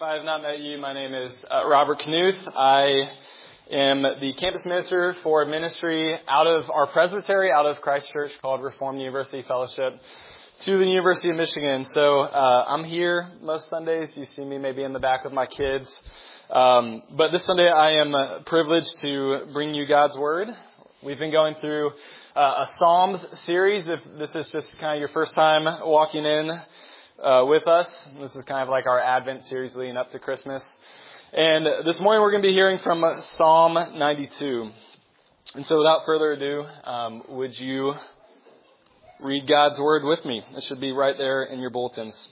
I have not met you, my name is Robert Knuth. I am the campus minister for ministry out of our presbytery, out of Christ Church, called Reformed University Fellowship, to the University of Michigan. So I'm here most Sundays. You see me maybe in the back with my kids. But this Sunday I am privileged to bring you God's Word. We've been going through a Psalms series. If this is just kind of your first time walking in with us, this is kind of like our Advent series leading up to Christmas. And this morning we're going to be hearing from Psalm 92. And so without further ado, would you read God's Word with me? It should be right there in your bulletins.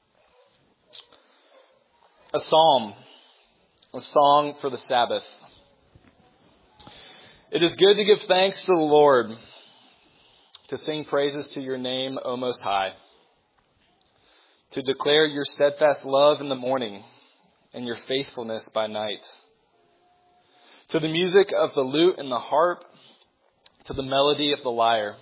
A psalm, a song for the Sabbath. It is good to give thanks to the Lord, to sing praises to your name, O Most High, to declare your steadfast love in the morning and your faithfulness by night, to the music of the lute and the harp, to the melody of the lyre.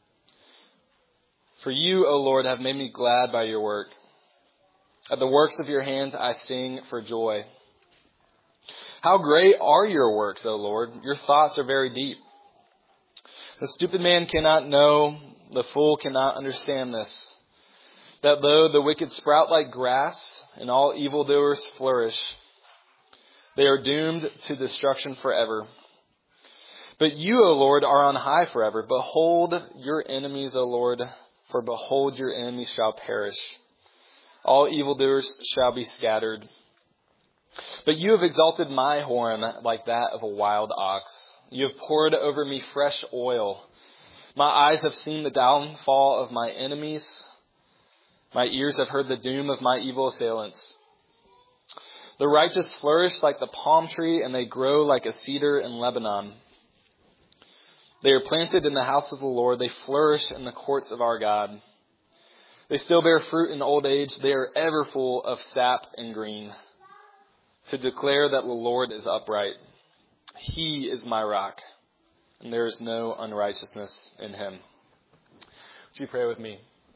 For you, O Lord, have made me glad by your work. At the works of your hands I sing for joy. How great are your works, O Lord! Your thoughts are very deep. The stupid man cannot know, the fool cannot understand this, that though the wicked sprout like grass and all evildoers flourish, they are doomed to destruction forever. But you, O Lord, are on high forever. Behold your enemies, O Lord, for behold your enemies shall perish. All evildoers shall be scattered. But you have exalted my horn like that of a wild ox. You have poured over me fresh oil. My eyes have seen the downfall of my enemies. My ears have heard the doom of my evil assailants. The righteous flourish like the palm tree, and they grow like a cedar in Lebanon. They are planted in the house of the Lord. They flourish in the courts of our God. They still bear fruit in old age. They are ever full of sap and green, to declare that the Lord is upright. He is my rock, and there is no unrighteousness in him. Would you pray with me?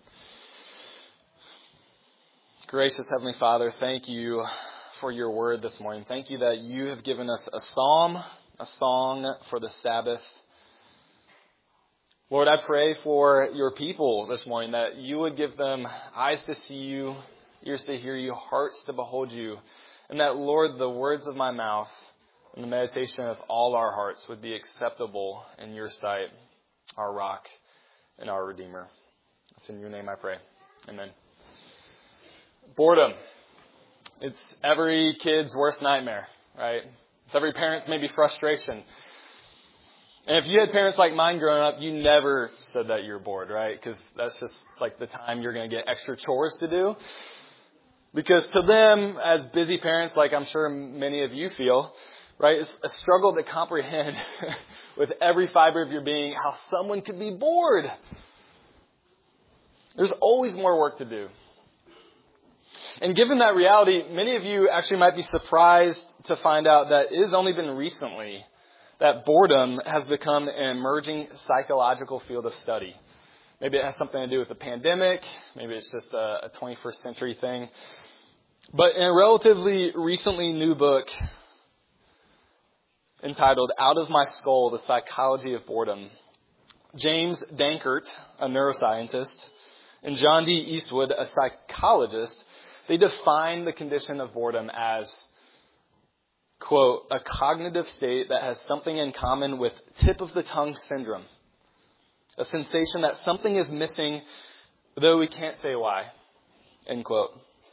Gracious Heavenly Father, thank you for your word this morning. Thank you that you have given us a psalm, a song for the Sabbath. Lord, I pray for your people this morning that you would give them eyes to see you, ears to hear you, hearts to behold you, and that, Lord, the words of my mouth and the meditation of all our hearts would be acceptable in your sight, our rock and our Redeemer. It's in your name I pray. Amen. Boredom. It's every kid's worst nightmare, right? It's every parent's maybe frustration. And if you had parents like mine growing up, you never said that you're bored, right? Because that's just like the time you're going to get extra chores to do. Because to them, as busy parents, like I'm sure many of you feel, right, it's a struggle to comprehend with every fiber of your being how someone could be bored. There's always more work to do. And given that reality, many of you actually might be surprised to find out that it has only been recently that boredom has become an emerging psychological field of study. Maybe it has something to do with the pandemic. Maybe it's just a 21st century thing. But in a relatively recently new book entitled Out of My Skull, The Psychology of Boredom, James Dankert, a neuroscientist, and John D. Eastwood, a psychologist, they define the condition of boredom as, quote, a cognitive state that has something in common with tip-of-the-tongue syndrome. A sensation that something is missing, though we can't say why, end quote.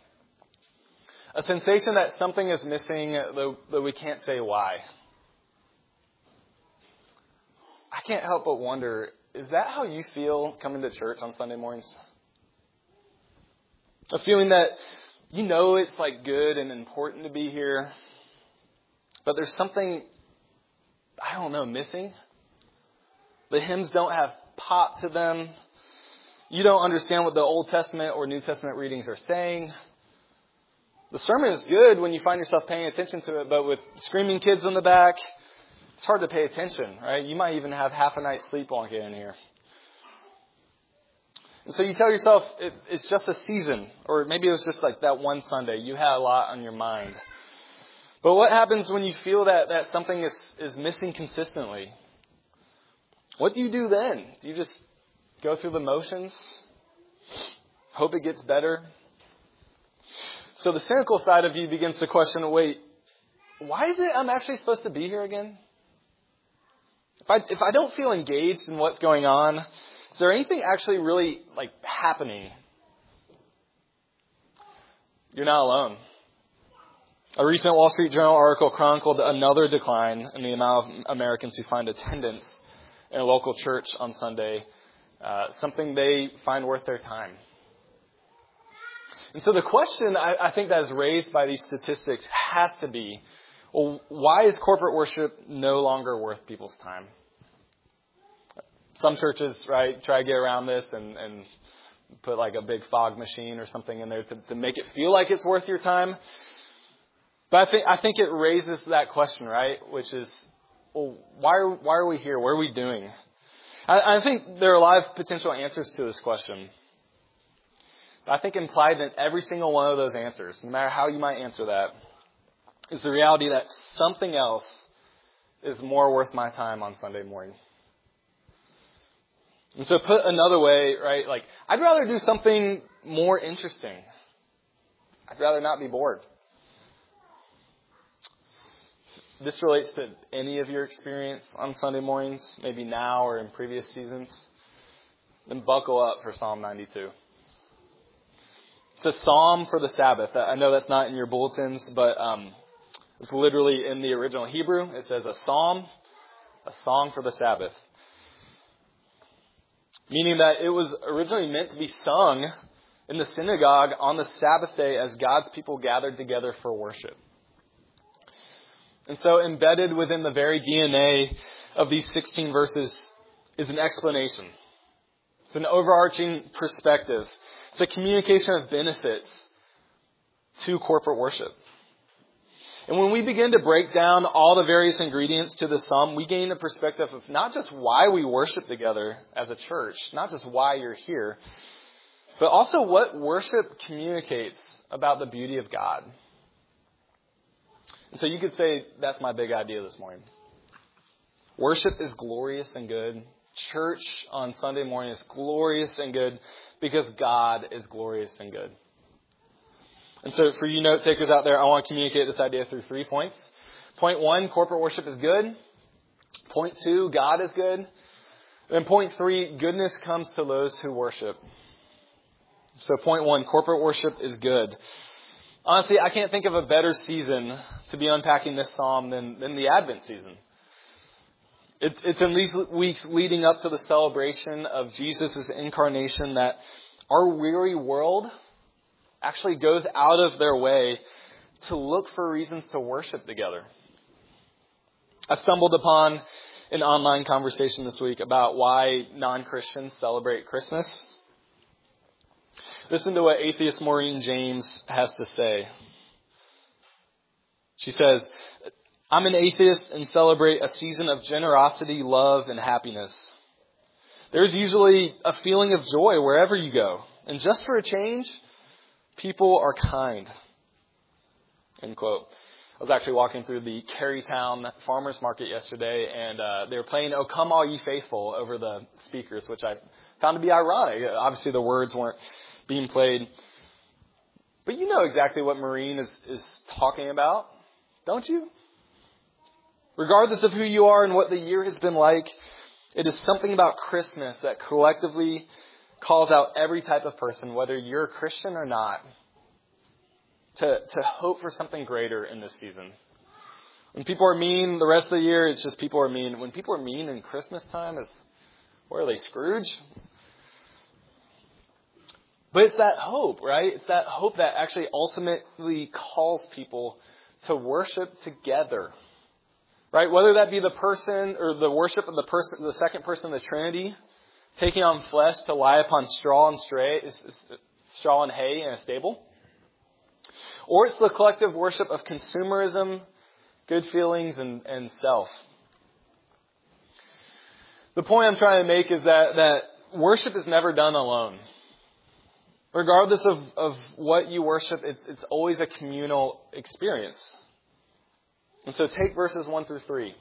A sensation that something is missing, though we can't say why. I can't help but wonder, is that how you feel coming to church on Sunday mornings? A feeling that you know it's like good and important to be here, but there's something, I don't know, missing. The hymns don't have pop to them. You don't understand what the Old Testament or New Testament readings are saying. The sermon is good when you find yourself paying attention to it, but with screaming kids in the back, it's hard to pay attention, right? You might even have half a night's sleep while getting in here. And so you tell yourself it's just a season, or maybe it was just like that one Sunday. You had a lot on your mind. But what happens when you feel that something is missing consistently? What do you do then? Do you just go through the motions? Hope it gets better? So the cynical side of you begins to question, wait, why is it I'm actually supposed to be here again? If I don't feel engaged in what's going on, is there anything actually really happening? You're not alone. A recent Wall Street Journal article chronicled another decline in the amount of Americans who find attendance in a local church on Sunday something they find worth their time. And so the question I think that is raised by these statistics has to be, well, why is corporate worship no longer worth people's time? Some churches, right, try to get around this and put like a big fog machine or something in there to make it feel like it's worth your time. But I think it raises that question, right? Which is, well, why are we here? What are we doing? I think there are a lot of potential answers to this question. I think implied in every single one of those answers, no matter how you might answer that, is the reality that something else is more worth my time on Sunday morning. And so put another way, right, I'd rather do something more interesting. I'd rather not be bored. This relates to any of your experience on Sunday mornings, maybe now or in previous seasons, then buckle up for Psalm 92. It's a psalm for the Sabbath. I know that's not in your bulletins, but it's literally in the original Hebrew. It says a psalm, a song for the Sabbath. Meaning that it was originally meant to be sung in the synagogue on the Sabbath day as God's people gathered together for worship. And so embedded within the very DNA of these 16 verses is an explanation. It's an overarching perspective. It's a communication of benefits to corporate worship. And when we begin to break down all the various ingredients to the psalm, we gain a perspective of not just why we worship together as a church, not just why you're here, but also what worship communicates about the beauty of God. And so you could say that's my big idea this morning. Worship is glorious and good. Church on Sunday morning is glorious and good because God is glorious and good. And so for you note takers out there, I want to communicate this idea through 3 points. Point 1, corporate worship is good. Point 2, God is good. And point 3, goodness comes to those who worship. So point 1, corporate worship is good. Honestly, I can't think of a better season to be unpacking this psalm than the Advent season. It's in these weeks leading up to the celebration of Jesus' incarnation that our weary world actually goes out of their way to look for reasons to worship together. I stumbled upon an online conversation this week about why non-Christians celebrate Christmas. Listen to what atheist Maureen James has to say. She says, I'm an atheist and celebrate a season of generosity, love, and happiness. There's usually a feeling of joy wherever you go. And just for a change, people are kind. End quote. I was actually walking through the Carytown Farmers Market yesterday, and they were playing "O Come All Ye Faithful" over the speakers, which I found to be ironic. Obviously, the words weren't being played. But you know exactly what Maureen is talking about, don't you? Regardless of who you are and what the year has been like, it is something about Christmas that collectively calls out every type of person, whether you're a Christian or not, to hope for something greater in this season. When people are mean the rest of the year, it's just people are mean. When people are mean in Christmas time, where are they, Scrooge? But it's that hope, right? It's that hope that actually ultimately calls people to worship together. Right? Whether that be the person or the worship of the second person of the Trinity, taking on flesh to lie upon straw and hay in a stable. Or it's the collective worship of consumerism, good feelings, and self. The point I'm trying to make is that worship is never done alone. Regardless of what you worship, it's always a communal experience. And so take verses 1 through 3.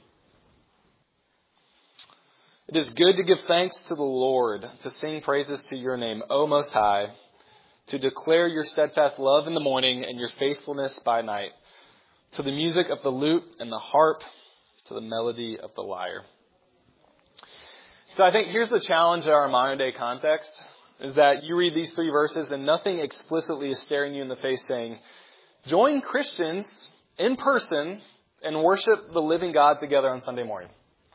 It is good to give thanks to the Lord, to sing praises to your name, O Most High, to declare your steadfast love in the morning and your faithfulness by night, to the music of the lute and the harp, to the melody of the lyre. So I think here's the challenge in our modern day context, is that you read these 3 verses and nothing explicitly is staring you in the face saying, join Christians in person and worship the living God together on Sunday morning.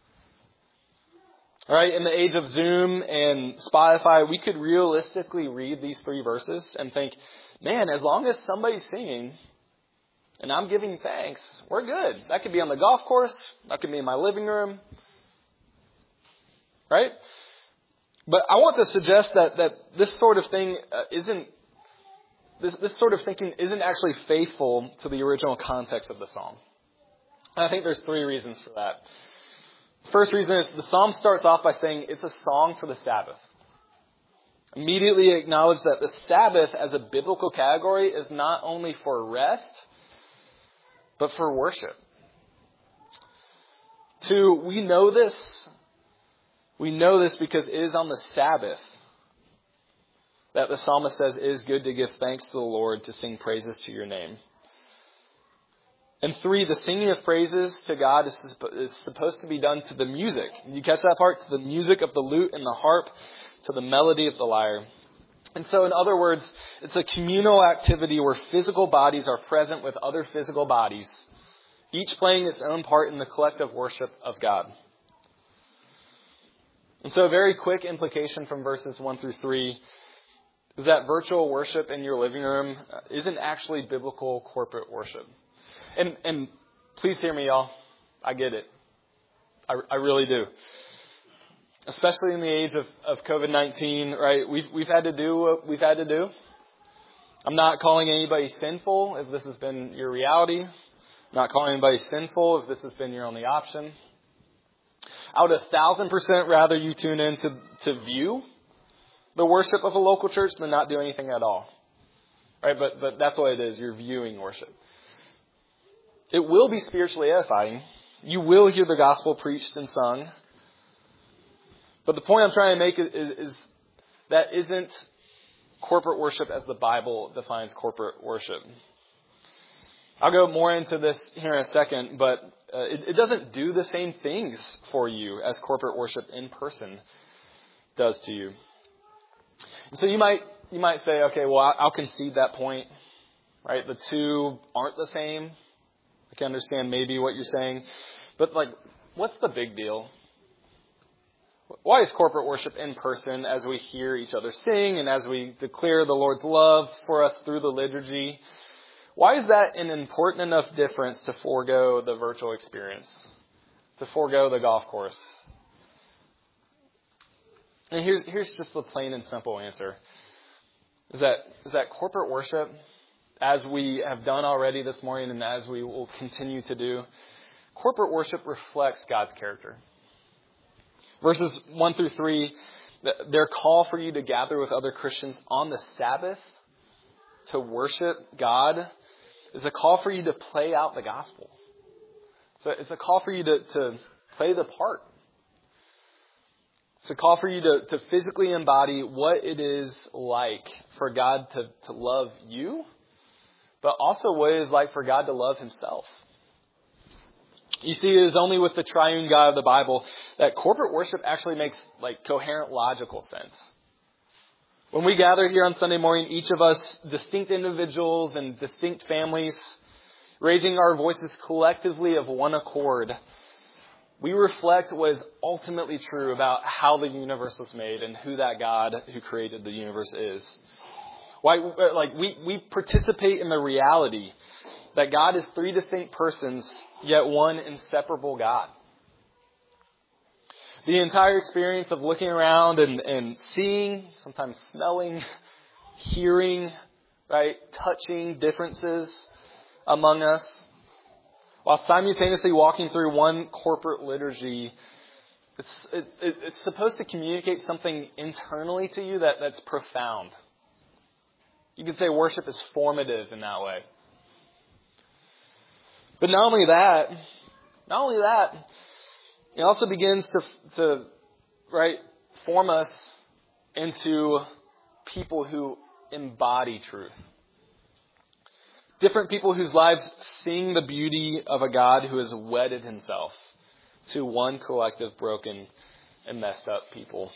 All right, in the age of Zoom and Spotify, we could realistically read these 3 verses and think, man, as long as somebody's singing and I'm giving thanks, we're good. That could be on the golf course. That could be in my living room. Right? But I want to suggest that this sort of thing this sort of thinking isn't actually faithful to the original context of the psalm. And I think there's 3 reasons for that. First reason is the psalm starts off by saying it's a song for the Sabbath. Immediately acknowledge that the Sabbath as a biblical category is not only for rest, but for worship. 2, we know this. We know this because it is on the Sabbath that the psalmist says it is good to give thanks to the Lord, to sing praises to your name. And 3, the singing of praises to God is supposed to be done to the music. You catch that part? To the music of the lute and the harp, to the melody of the lyre. And so, in other words, it's a communal activity where physical bodies are present with other physical bodies, each playing its own part in the collective worship of God. And so a very quick implication from verses 1 through 3 is that virtual worship in your living room isn't actually biblical corporate worship. And please hear me, y'all. I get it. I really do. Especially in the age of COVID-19, right? We've had to do what we've had to do. I'm not calling anybody sinful if this has been your reality. I'm not calling anybody sinful if this has been your only option. I would 1,000% rather you tune in to view the worship of a local church than not do anything at all. Right? But that's what it is. You're viewing worship. It will be spiritually edifying. You will hear the gospel preached and sung. But the point I'm trying to make is that isn't corporate worship as the Bible defines corporate worship. I'll go more into this here in a second, but it doesn't do the same things for you as corporate worship in person does to you. And so you might say, okay, well, I'll concede that point, right? The 2 aren't the same. I can understand maybe what you're saying, but what's the big deal? Why is corporate worship in person as we hear each other sing and as we declare the Lord's love for us through the liturgy? Why is that an important enough difference to forego the virtual experience, to forego the golf course? And here's just the plain and simple answer: is that corporate worship, as we have done already this morning and as we will continue to do, corporate worship reflects God's character. Verses 1 through 3, their call for you to gather with other Christians on the Sabbath to worship God is a call for you to play out the gospel. So it's a call for you to play the part. It's a call for you to physically embody what it is like for God to love you, but also what it is like for God to love himself. You see, it is only with the triune God of the Bible that corporate worship actually makes coherent, logical sense. When we gather here on Sunday morning, each of us, distinct individuals and distinct families, raising our voices collectively of one accord, we reflect what is ultimately true about how the universe was made and who that God who created the universe is. We participate in the reality that God is 3 distinct persons, yet one inseparable God. The entire experience of looking around and seeing, sometimes smelling, hearing, right, touching differences among us, while simultaneously walking through one corporate liturgy, It's supposed to communicate something internally to you that's profound. You could say worship is formative in that way. But not only that, it also begins to form us into people who embody truth. Different people whose lives sing the beauty of a God who has wedded himself to one collective broken and messed up people.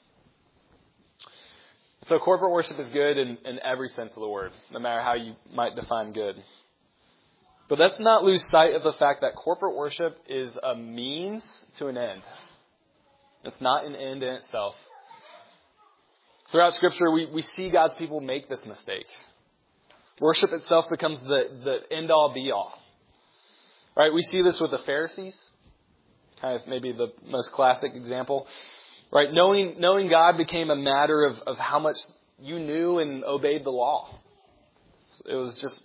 So corporate worship is good in every sense of the word, no matter how you might define good. But let's not lose sight of the fact that corporate worship is a means to an end. It's not an end in itself. Throughout Scripture, we see God's people make this mistake. Worship itself becomes the end-all, be-all. Right? We see this with the Pharisees. Kind of maybe the most classic example. Right? Knowing God became a matter of how much you knew and obeyed the law. It was just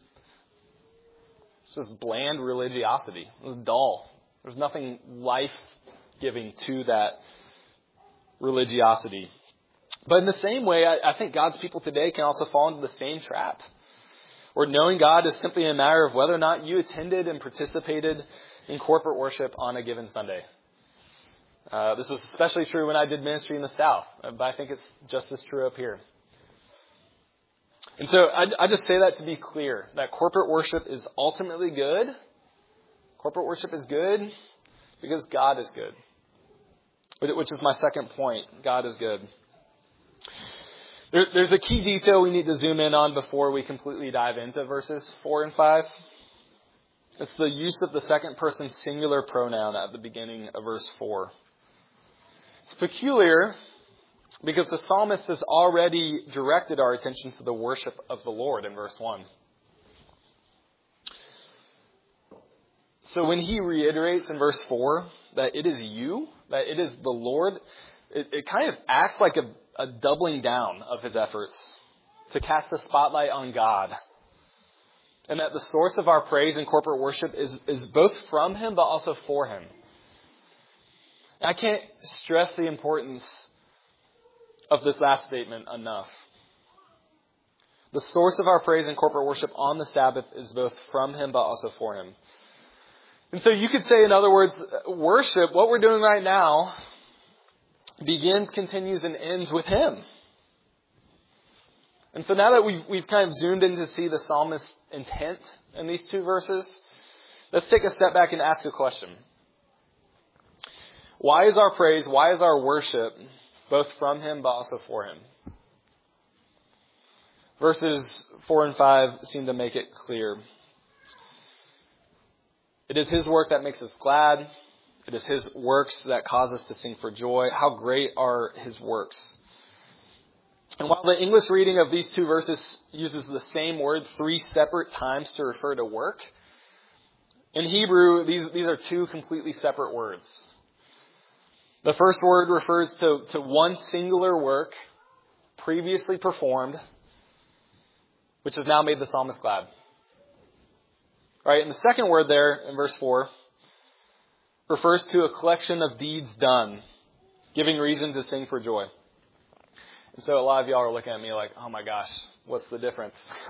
bland religiosity. It was dull. There was nothing life-giving to that religiosity. But in the same way, I think God's people today can also fall into the same trap. Where knowing God is simply a matter of whether or not you attended and participated in corporate worship on a given Sunday. This was especially true when I did ministry in the South, but I think it's just as true up here. And so I just say that to be clear, that corporate worship is ultimately good. Corporate worship is good because God is good. Which is my second point. God is good. There's a key detail we need to zoom in on before we completely dive into verses 4 and 5. It's the use of the second person singular pronoun at the beginning of verse 4. It's peculiar because the psalmist has already directed our attention to the worship of the Lord in verse 1. So when he reiterates in verse 4 that it is you, that it is the Lord, it kind of acts like a doubling down of his efforts to cast the spotlight on God. And that the source of our praise and corporate worship is both from him but also for him. And I can't stress the importance of this last statement enough. The source of our praise and corporate worship on the Sabbath is both from him but also for him. And so you could say, in other words, worship, what we're doing right now, begins, continues, and ends with him. And so now that we've kind of zoomed in to see the psalmist's intent in these two verses, let's take a step back and ask a question. Why is our praise, why is our worship both from him but also for him? Verses 4 and 5 seem to make it clear. It is his work that makes us glad. It is his works that cause us to sing for joy. How great are his works. And while the English reading of these two verses uses the same word 3 separate times to refer to work, in Hebrew, these are two completely separate words. The first word refers to one singular work previously performed, which has now made the psalmist glad. Right? And the second word there in verse 4 refers to a collection of deeds done, giving reason to sing for joy. And so a lot of y'all are looking at me like, oh my gosh, what's the difference?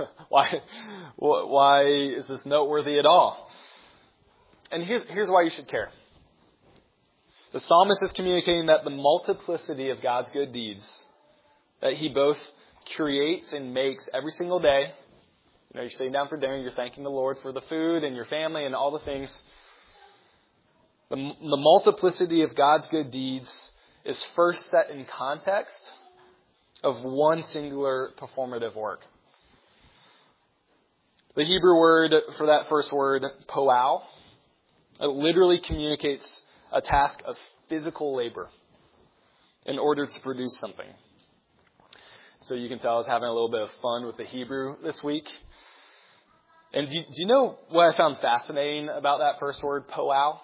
Why is this noteworthy at all? And here's why you should care. The psalmist is communicating that the multiplicity of God's good deeds that he both creates and makes every single day. You know, you're sitting down for dinner, you're thanking the Lord for the food and your family and all the things. The multiplicity of God's good deeds is first set in context of one singular performative work. The Hebrew word for that first word, poau, it literally communicates a task of physical labor in order to produce something. So you can tell I was having a little bit of fun with the Hebrew this week. And do you know what I found fascinating about that first word, poau?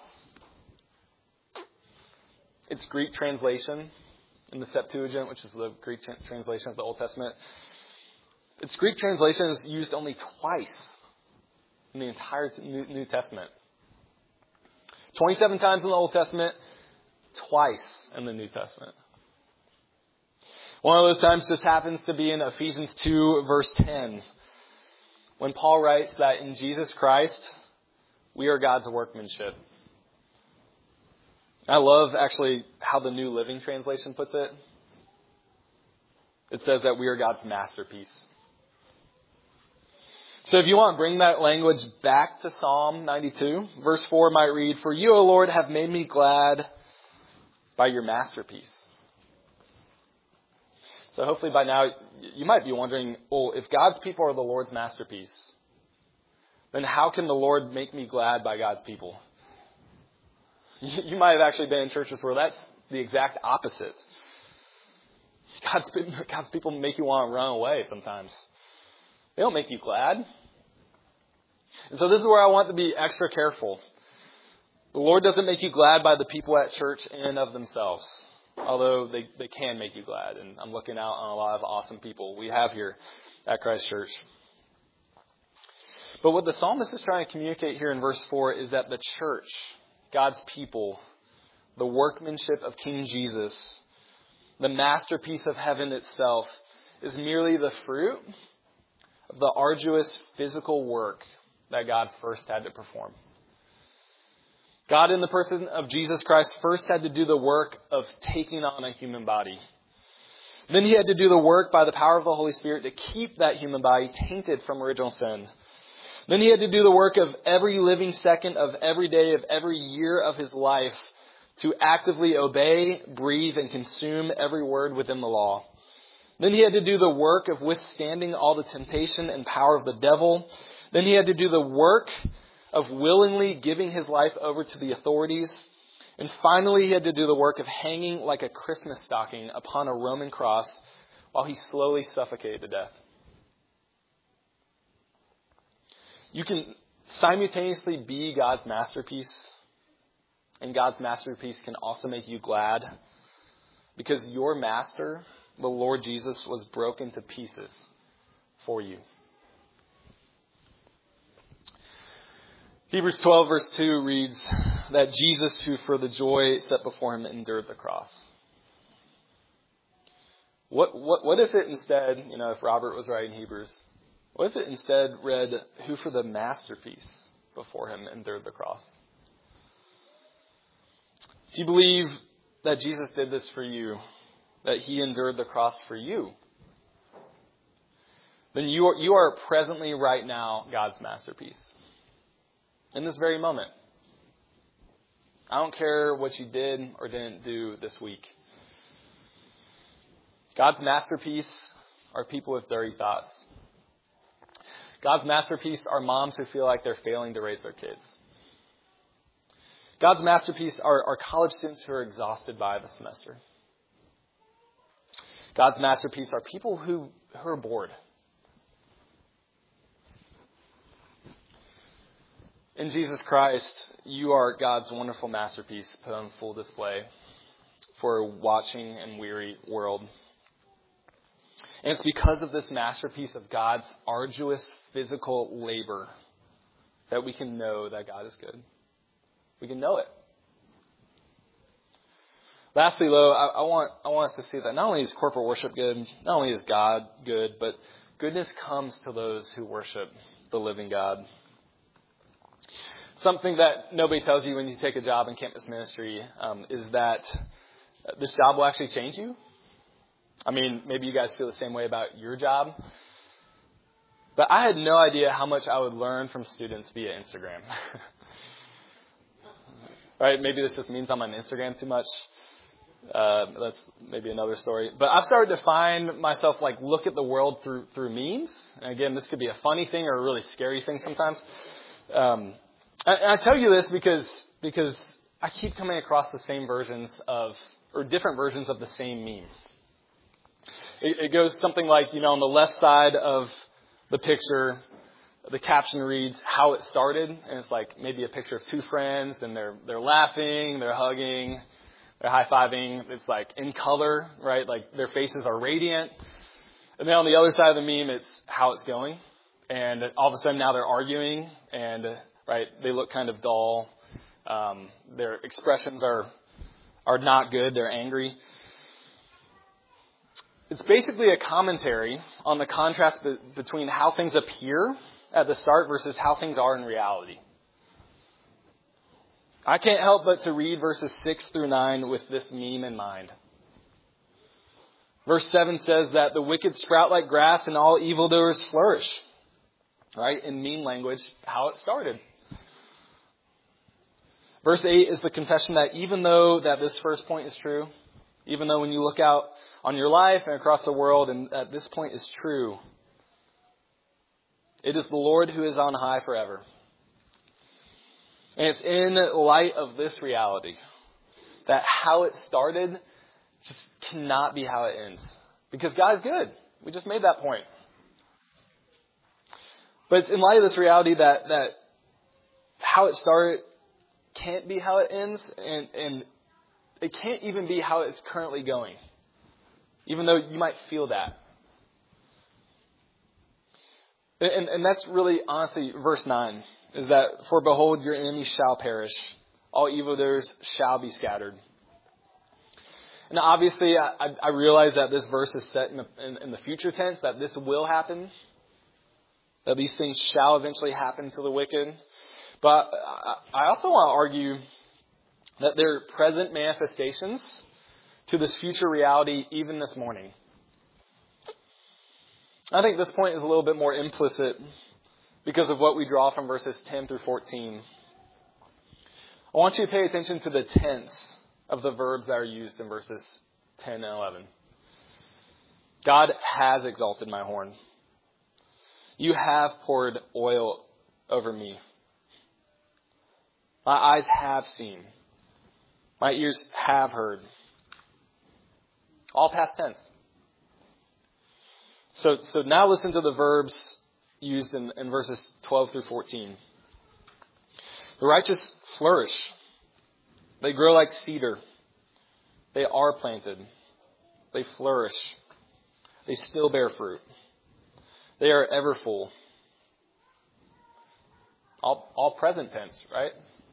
Its Greek translation in the Septuagint, which is the Greek translation of the Old Testament. Its Greek translation is used only twice in the entire New Testament. 27 times in the Old Testament, twice in the New Testament. One of those times just happens to be in Ephesians 2, verse 10, when Paul writes that in Jesus Christ, we are God's workmanship. I love actually how the New Living Translation puts it. It says that we are God's masterpiece. So if you want to bring that language back to Psalm 92, verse 4 might read, "For you, O Lord, have made me glad by your masterpiece." So hopefully by now you might be wondering, well, if God's people are the Lord's masterpiece, then how can the Lord make me glad by God's people? You might have actually been in churches where that's the exact opposite. God's people make you want to run away sometimes. They don't make you glad. And so this is where I want to be extra careful. The Lord doesn't make you glad by the people at church in and of themselves, although they can make you glad. And I'm looking out on a lot of awesome people we have here at Christ Church. But what the psalmist is trying to communicate here in verse 4 is that the church, God's people, the workmanship of King Jesus, the masterpiece of heaven itself, is merely the fruit of the arduous physical work that God first had to perform. God, in the person of Jesus Christ, first had to do the work of taking on a human body. Then he had to do the work by the power of the Holy Spirit to keep that human body tainted from original sin. Then he had to do the work of every living second of every day of every year of his life to actively obey, breathe, and consume every word within the law. Then he had to do the work of withstanding all the temptation and power of the devil. Then he had to do the work of willingly giving his life over to the authorities. And finally, he had to do the work of hanging like a Christmas stocking upon a Roman cross while he slowly suffocated to death. You can simultaneously be God's masterpiece, and God's masterpiece can also make you glad because your master, the Lord Jesus, was broken to pieces for you. Hebrews 12 verse 2 reads that Jesus, who for the joy set before him endured the cross. What if it instead, if Robert was writing Hebrews, what if it instead read, who for the masterpiece before him endured the cross? If you believe that Jesus did this for you, that he endured the cross for you, then you are presently right now God's masterpiece. In this very moment. I don't care what you did or didn't do this week. God's masterpiece are people with dirty thoughts. God's masterpiece are moms who feel like they're failing to raise their kids. God's masterpiece are college students who are exhausted by the semester. God's masterpiece are people who are bored. In Jesus Christ, you are God's wonderful masterpiece put on full display for a watching and weary world. And it's because of this masterpiece of God's arduous physical labor that we can know that God is good. We can know it. Lastly, though, I want us to see that not only is corporate worship good, not only is God good, but goodness comes to those who worship the living God. Something that nobody tells you when you take a job in campus ministry is that this job will actually change you. I mean, maybe you guys feel the same way about your job. But I had no idea how much I would learn from students via Instagram. Right? Maybe this just means I'm on Instagram too much. That's maybe another story. But I've started to find myself look at the world through memes. And again, this could be a funny thing or a really scary thing sometimes. And I tell you this because I keep coming across the same versions or different versions of the same meme. It goes something like, on the left side of the picture, the caption reads, how it started. And it's maybe a picture of two friends and they're laughing, they're hugging, they're high-fiving. It's in color, right? Their faces are radiant. And then on the other side of the meme, it's how it's going. And all of a sudden now they're arguing and, right, they look kind of dull. Their expressions are are not good, they're angry. It's basically a commentary on the contrast between how things appear at the start versus how things are in reality. I can't help but to read verses 6 through 9 with this meme in mind. Verse 7 says that the wicked sprout like grass and all evildoers flourish. Right? In meme language, how it started. Verse 8 is the confession that even though that this first point is true, even though when you look out on your life and across the world and that this point is true, it is the Lord who is on high forever. And it's in light of this reality that how it started just cannot be how it ends. Because God is good. We just made that point. But it's in light of this reality that how it started can't be how it ends, and it can't even be how it's currently going. Even though you might feel that. And that's really, honestly, verse 9, is that, for behold, your enemies shall perish. All evildoers shall be scattered. And obviously, I realize that this verse is set in the future tense, that this will happen. That these things shall eventually happen to the wicked. But I also want to argue that they're present manifestations to this future reality even this morning. I think this point is a little bit more implicit because of what we draw from verses 10 through 14. I want you to pay attention to the tense of the verbs that are used in verses 10 and 11. God has exalted my horn. You have poured oil over me. My eyes have seen. My ears have heard. All past tense. So now listen to the verbs used in verses 12 through 14. The righteous flourish. They grow like cedar. They are planted. They flourish. They still bear fruit. They are ever full. All present tense, right?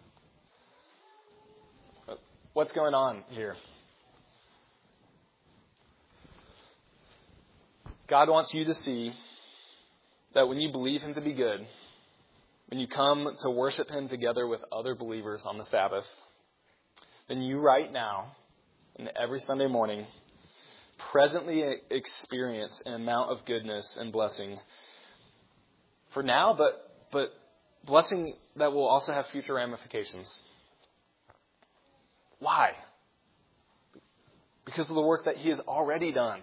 What's going on here? God wants you to see that when you believe Him to be good, when you come to worship Him together with other believers on the Sabbath, then you right now, and every Sunday morning, presently experience an amount of goodness and blessing for now, but blessing that will also have future ramifications. Why? Because of the work that He has already done.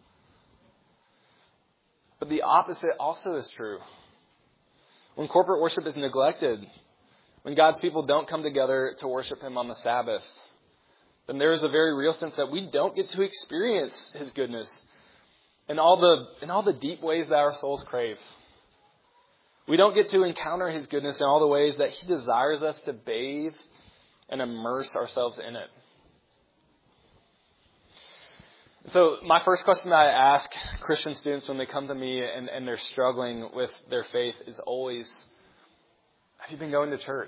But the opposite also is true. When corporate worship is neglected, when God's people don't come together to worship Him on the Sabbath, then there is a very real sense that we don't get to experience His goodness in all the deep ways that our souls crave. We don't get to encounter His goodness in all the ways that He desires us to bathe and immerse ourselves in it. So my first question that I ask Christian students when they come to me and they're struggling with their faith is always, have you been going to church?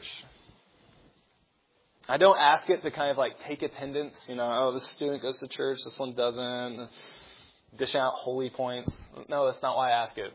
I don't ask it to kind of like take attendance, this student goes to church, this one doesn't, dish out holy points. No, that's not why I ask it.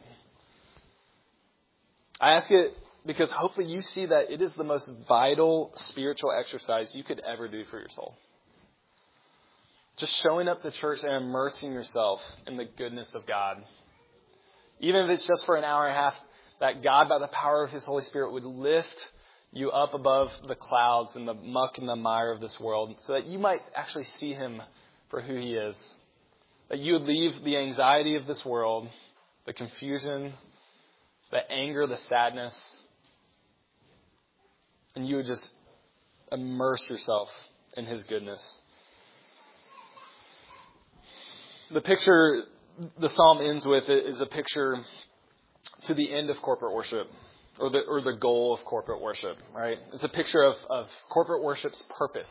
I ask it because hopefully you see that it is the most vital spiritual exercise you could ever do for your soul. Just showing up to church and immersing yourself in the goodness of God. Even if it's just for an hour and a half, that God, by the power of His Holy Spirit, would lift you up above the clouds and the muck and the mire of this world so that you might actually see Him for who He is. That you would leave the anxiety of this world, the confusion, the anger, the sadness, and you would just immerse yourself in His goodness. The picture the psalm ends with is a picture to the end of corporate worship, or the goal of corporate worship, right? It's a picture of corporate worship's purpose.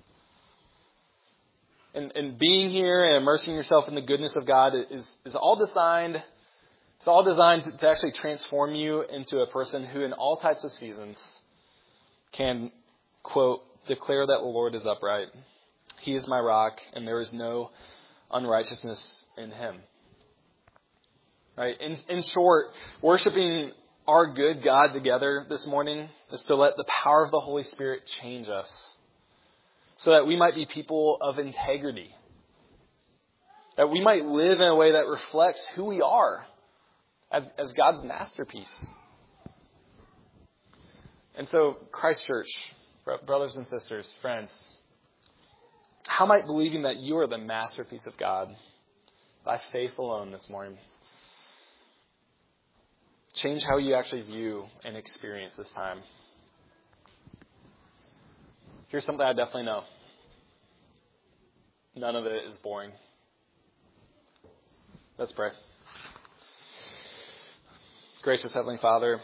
And being here and immersing yourself in the goodness of God is all designed. It's all designed to actually transform you into a person who, in all types of seasons, can, quote, declare that the Lord is upright, He is my rock, and there is no unrighteousness in him. Right? In short, worshiping our good God together this morning is to let the power of the Holy Spirit change us so that we might be people of integrity. That we might live in a way that reflects who we are as God's masterpiece. And so, Christ Church, brothers and sisters, friends, how might believing that you are the masterpiece of God by faith alone this morning change how you actually view and experience this time? Here's something I definitely know. None of it is boring. Let's pray. Gracious Heavenly Father,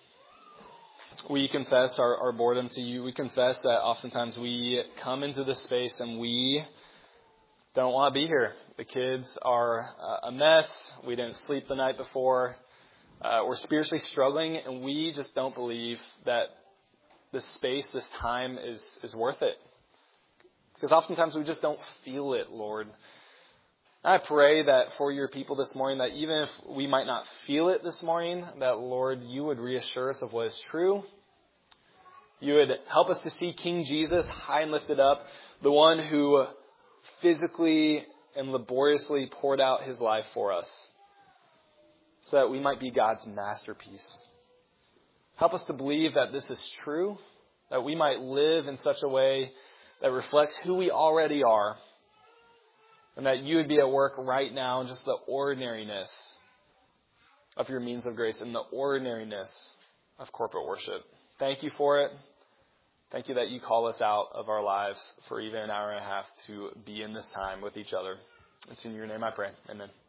we confess our boredom to you. We confess that oftentimes we come into this space and we don't want to be here. The kids are a mess. We didn't sleep the night before. We're spiritually struggling, and we just don't believe that this space, this time is worth it. Because oftentimes we just don't feel it, Lord. I pray that for your people this morning, that even if we might not feel it this morning, that, Lord, you would reassure us of what is true. You would help us to see King Jesus high and lifted up, the one who physically and laboriously poured out his life for us, so that we might be God's masterpiece. Help us to believe that this is true, that we might live in such a way that reflects who we already are, and that you would be at work right now in just the ordinariness of your means of grace and the ordinariness of corporate worship. Thank you for it. Thank you that you call us out of our lives for even an hour and a half to be in this time with each other. It's in your name I pray. Amen.